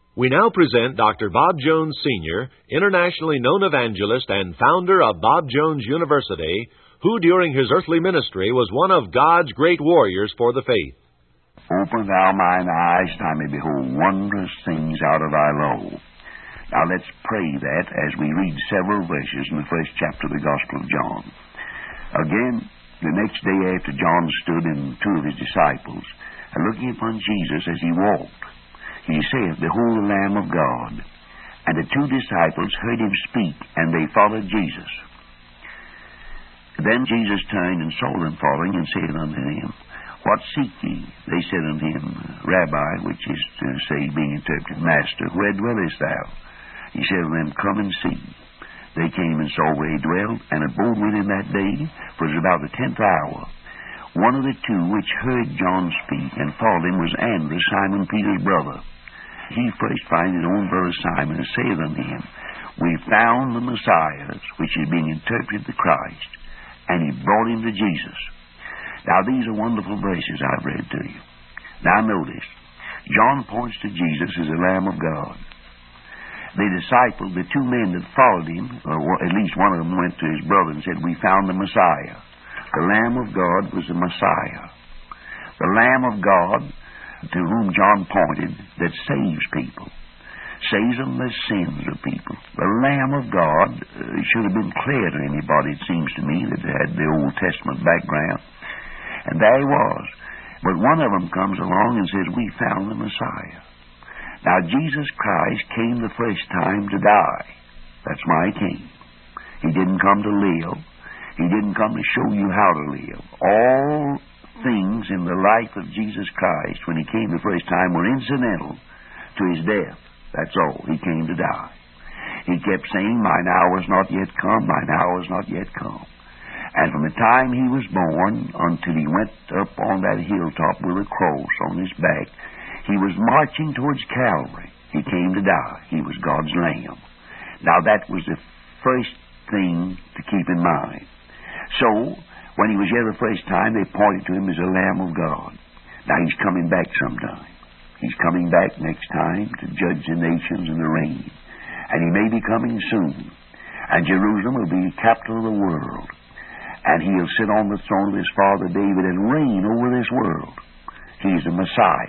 We now present Dr. Bob Jones, Sr., internationally known evangelist and founder of Bob Jones University, who during his earthly ministry was one of God's great warriors for the faith. Open thou mine eyes, that I may behold wondrous things out of thy law. Now let's pray that as we read several verses in the first chapter of the Gospel of John. Again, the next day after John stood and two of his disciples, and looking upon Jesus as he walked, he saith, Behold the Lamb of God. And the two disciples heard him speak, and they followed Jesus. Then Jesus turned and saw them following, and said unto them, What seek ye? They said unto him, Rabbi, which is to say, being interpreted, Master, where dwellest thou? He said unto them, Come and see. They came and saw where he dwelt, and abode with him that day, for it was about the 10th hour. One of the two which heard John speak and followed him was Andrew, Simon Peter's brother. He first found his own brother Simon, and saith unto him, We found the Messiah, which is being interpreted the Christ. And he brought him to Jesus. Now these are wonderful verses I've read to you. Now notice, John points to Jesus as the Lamb of God. The disciples, the two men that followed him, or at least one of them went to his brother and said, We found the Messiah. The Lamb of God was the Messiah. The Lamb of God, to whom John pointed, that saves people. Saves them the sins of people. The Lamb of God should have been clear to anybody, it seems to me, that had the Old Testament background. And there he was. But one of them comes along and says, We found the Messiah. Now, Jesus Christ came the first time to die. That's why he came. He didn't come to live. He didn't come to show you how to live. All things in the life of Jesus Christ, when he came the first time, were incidental to his death. That's all. He came to die. He kept saying, Mine hour is not yet come, mine hour is not yet come. And from the time he was born until he went up on that hilltop with a cross on his back, he was marching towards Calvary. He came to die. He was God's Lamb. Now that was the first thing to keep in mind. So, when he was here the first time, they pointed to him as the Lamb of God. Now he's coming back sometime. He's coming back next time to judge the nations and the reign. And he may be coming soon. And Jerusalem will be the capital of the world. And he'll sit on the throne of his father David and reign over this world. He's the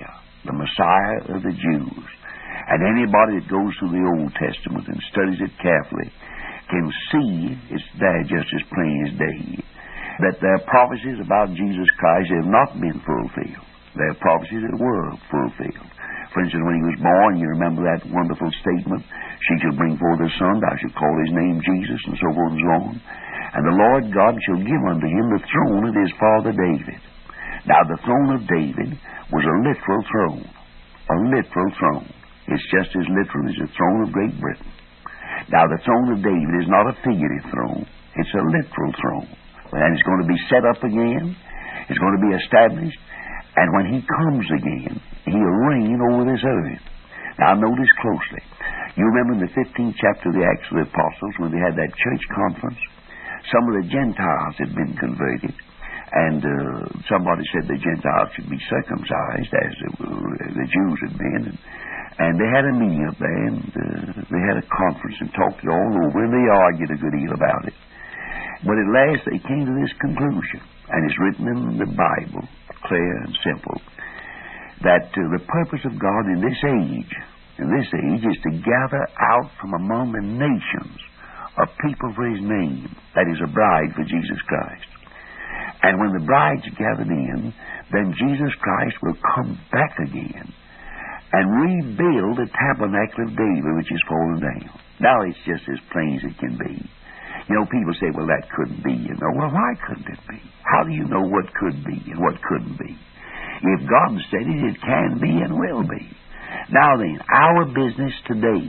Messiah of the Jews. And anybody that goes through the Old Testament and studies it carefully can see it's there just as plain as day that their prophecies about Jesus Christ have not been fulfilled. Their prophecies that were fulfilled. For instance, when he was born, you remember that wonderful statement, She shall bring forth a son, thou shalt call his name Jesus, and so forth and so on. And the Lord God shall give unto him the throne of his father David. Now the throne of David was a literal throne. A literal throne. It's just as literal as the throne of Great Britain. Now the throne of David is not a figurative throne. It's a literal throne. And it's going to be set up again. It's going to be established. And when he comes again, he'll reign over this earth. Now notice closely. You remember in the 15th chapter of the Acts of the Apostles when they had that church conference? Some of the Gentiles had been converted. And somebody said the Gentiles should be circumcised as the Jews had been. And they had a meeting up there, and they had a conference and talked it all over, and they argued a good deal about it. But at last they came to this conclusion, and it's written in the Bible, clear and simple, that the purpose of God in this age is to gather out from among the nations a people for his name, that is a bride for Jesus Christ. And when the bride's gathered in, then Jesus Christ will come back again and rebuild the tabernacle of David, which is fallen down. Now it's just as plain as it can be. You know, people say, well, that couldn't be, you know. Well, why couldn't it be? How do you know what could be and what couldn't be? If God said it, it can be and will be. Now then, our business today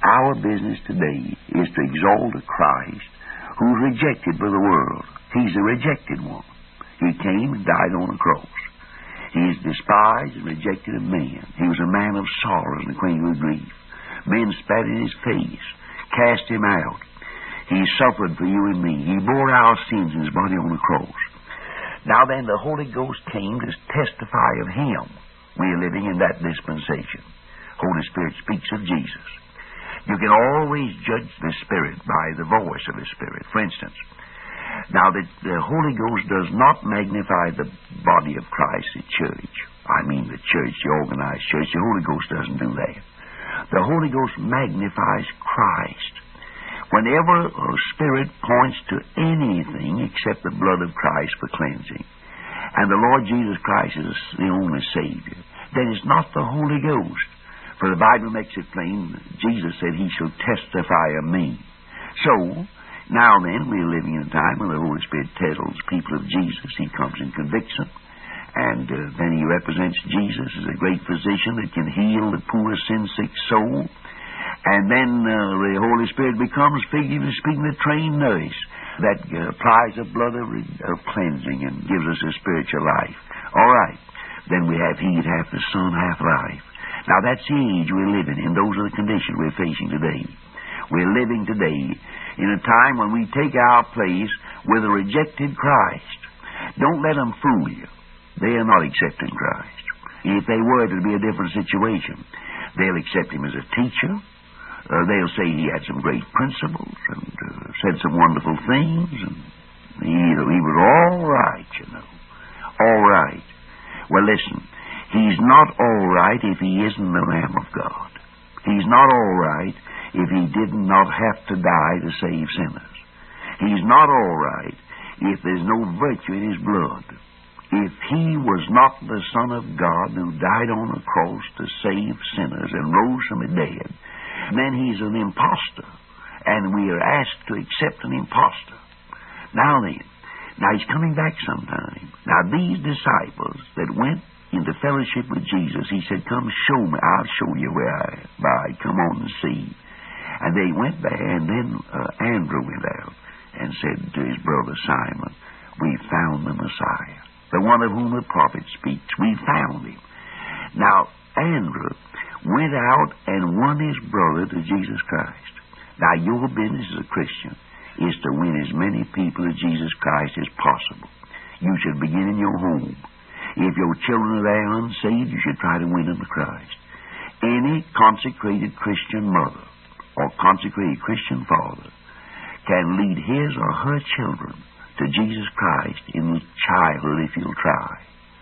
is to exalt a Christ who's rejected by the world. He's the rejected one. He came and died on a cross. He is despised and rejected of men. He was a man of sorrows and acquainted with grief. Men spat in his face, cast him out. He suffered for you and me. He bore our sins in his body on the cross. Now then, the Holy Ghost came to testify of him. We are living in that dispensation. Holy Spirit speaks of Jesus. You can always judge the Spirit by the voice of the Spirit. For instance, now that the Holy Ghost does not magnify the body of Christ, the church. I mean the church, the organized church. The Holy Ghost doesn't do that. The Holy Ghost magnifies Christ. Whenever a Spirit points to anything except the blood of Christ for cleansing, and the Lord Jesus Christ is the only Savior, then it's not the Holy Ghost. For the Bible makes it plain, Jesus said, He shall testify of me. So, now then, we're living in a time when the Holy Spirit tells people of Jesus. He comes and convicts them. And then He represents Jesus as a great physician that can heal the poor, sin-sick soul. And then the Holy Spirit becomes, figuratively speaking, the trained nurse that applies the blood of cleansing and gives us a spiritual life. All right. Then we have He that hath the Son, hath life. Now, that's the age we're living in. Those are the conditions we're facing today. We're living today in a time when we take our place with a rejected Christ. Don't let them fool you. They are not accepting Christ. If they were, it would be a different situation. They'll accept Him as a teacher. They'll say He had some great principles and said some wonderful things. And he was all right, you know. All right. Well, listen. He's not all right if He isn't the Lamb of God. He's not all right if He did not have to die to save sinners. He's not all right if there's no virtue in His blood. If He was not the Son of God who died on a cross to save sinners and rose from the dead, then He's an impostor, and we are asked to accept an impostor. Now then, He's coming back sometime. Now these disciples that went into fellowship with Jesus, He said, come show me, I'll show you where I abide, come on and see. And they went there, and then Andrew went out and said to his brother Simon, we found the Messiah, the one of whom the prophet speaks. We found Him. Now, Andrew went out and won his brother to Jesus Christ. Now, your business as a Christian is to win as many people to Jesus Christ as possible. You should begin in your home. If your children are there unsaved, you should try to win them to Christ. Any consecrated Christian mother or consecrated Christian father can lead his or her children to Jesus Christ in childhood if you'll try.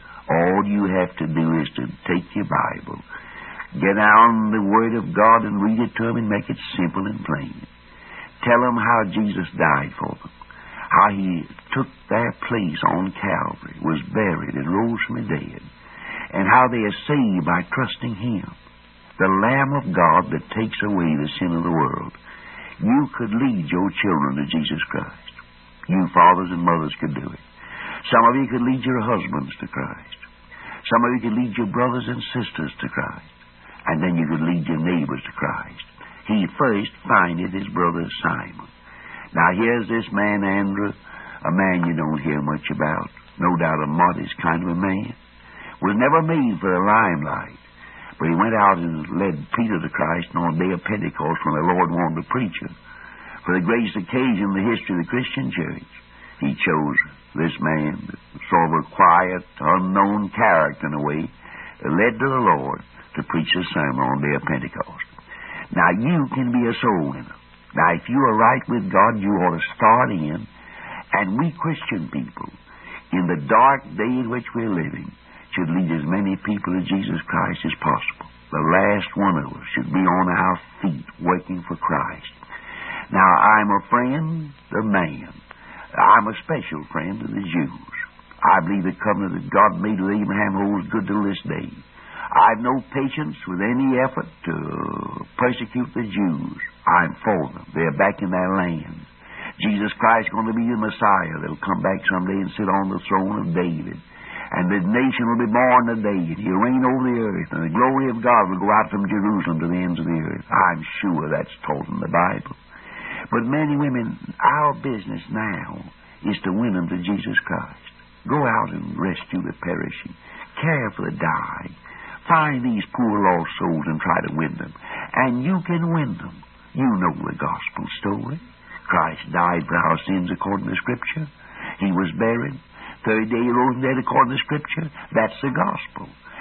All you have to do is to take your Bible, get down the Word of God and read it to them and make it simple and plain. Tell them how Jesus died for them, how He took their place on Calvary, was buried, and rose from the dead, and how they are saved by trusting Him, the Lamb of God that takes away the sin of the world. You could lead your children to Jesus Christ. You fathers and mothers could do it. Some of you could lead your husbands to Christ. Some of you could lead your brothers and sisters to Christ. And then you could lead your neighbors to Christ. He first findeth his brother Simon. Now, here's this man, Andrew, a man you don't hear much about. No doubt a modest kind of a man. Was never made for the limelight. But he went out and led Peter to Christ on the day of Pentecost when the Lord wanted to preach it. For the greatest occasion in the history of the Christian church, He chose this man, sort of a quiet, unknown character in a way, led to the Lord to preach the sermon on the day of Pentecost. Now, you can be a soul winner. Now, if you are right with God, you ought to start in. And we Christian people, in the dark day in which we're living, should lead as many people to Jesus Christ as possible. The last one of us should be on our feet working for Christ. Now, I'm a friend of man. I'm a special friend of the Jews. I believe the covenant that God made with Abraham holds good to this day. I've no patience with any effort to persecute the Jews. I'm for them. They're back in their land. Jesus Christ is going to be the Messiah that'll come back someday and sit on the throne of David. And the nation will be born today, and He'll reign over the earth, and the glory of God will go out from Jerusalem to the ends of the earth. I'm sure that's taught in the Bible. But men and women, our business now is to win them to Jesus Christ. Go out and rescue the perishing. Care for the dying. Find these poor lost souls and try to win them. And you can win them. You know the gospel story. Christ died for our sins according to Scripture. He was buried. Third day He rose from the dead according to Scripture. That's the gospel.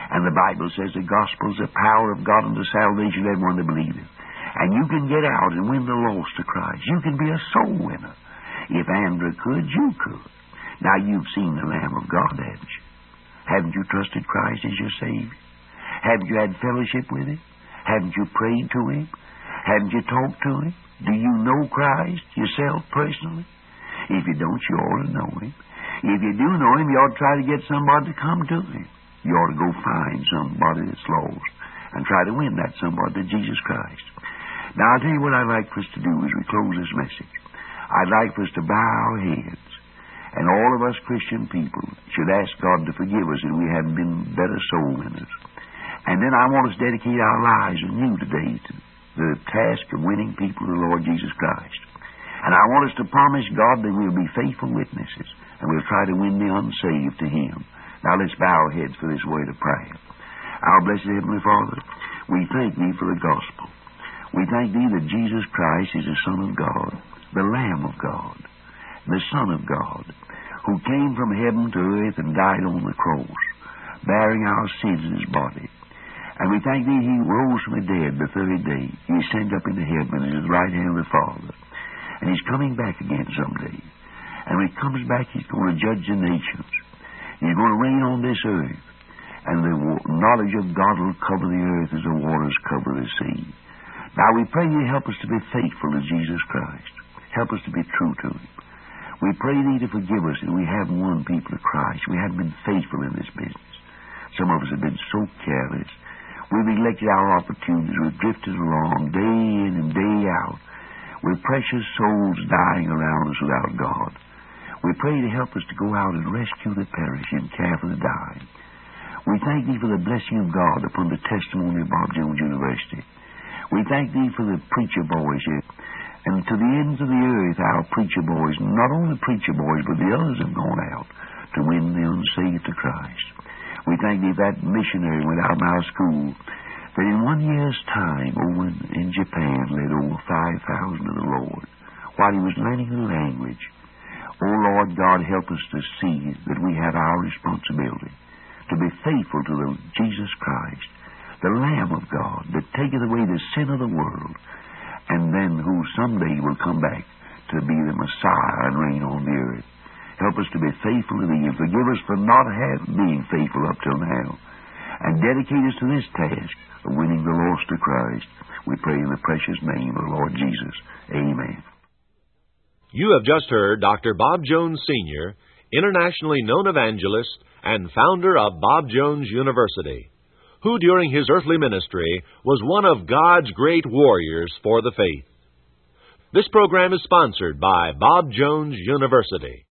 And the Bible says the gospel is the power of God unto salvation to everyone that believeth. And you can get out and win the lost to Christ. You can be a soul winner. If Andrew could, you could. Now, you've seen the Lamb of God, haven't you? Haven't you trusted Christ as your Savior? Haven't you had fellowship with Him? Haven't you prayed to Him? Haven't you talked to Him? Do you know Christ yourself personally? If you don't, you ought to know Him. If you do know Him, you ought to try to get somebody to come to Him. You ought to go find somebody that's lost and try to win that somebody to Jesus Christ. Now, I'll tell you what I'd like for us to do as we close this message. I'd like for us to bow our heads, and all of us Christian people should ask God to forgive us if we haven't been better soul winners. And then I want us to dedicate our lives anew today to the task of winning people to the Lord Jesus Christ. And I want us to promise God that we'll be faithful witnesses, and we'll try to win the unsaved to Him. Now let's bow our heads for this word of prayer. Our blessed Heavenly Father, we thank Thee for the gospel. We thank Thee that Jesus Christ is the Son of God, the Lamb of God, the Son of God, who came from heaven to earth and died on the cross, bearing our sins in His body. And we thank Thee He rose from the dead the third day. He ascended up into heaven at His right hand of the Father. And He's coming back again someday. And when He comes back, He's going to judge the nations. He's going to reign on this earth. And the knowledge of God will cover the earth as the waters cover the sea. Now we pray You help us to be faithful to Jesus Christ. Help us to be true to Him. We pray Thee to forgive us that we haven't won people to Christ. We haven't been faithful in this business. Some of us have been so careless. We've neglected our opportunities. We've drifted along day in and day out with precious souls dying around us without God. We pray to help us to go out and rescue the perishing, care for the dying. We thank Thee for the blessing of God upon the testimony of Bob Jones University. We thank Thee for the preacher boys here. And to the ends of the earth, our preacher boys, not only the preacher boys, but the others have gone out to win the unsaved to Christ. We thank Thee that missionary went out of our school, that in 1 year's time over in Japan led over 5,000 to the Lord while he was learning the language. Oh, Lord God, help us to see that we have our responsibility to be faithful to the Jesus Christ, the Lamb of God, that taketh away the sin of the world, and then who someday will come back to be the Messiah and reign on the earth. Help us to be faithful to Thee, and forgive us for not being faithful up till now, and dedicate us to this task of winning the lost to Christ. We pray in the precious name of the Lord Jesus. Amen. You have just heard Dr. Bob Jones Sr., internationally known evangelist and founder of Bob Jones University, who during his earthly ministry was one of God's great warriors for the faith. This program is sponsored by Bob Jones University.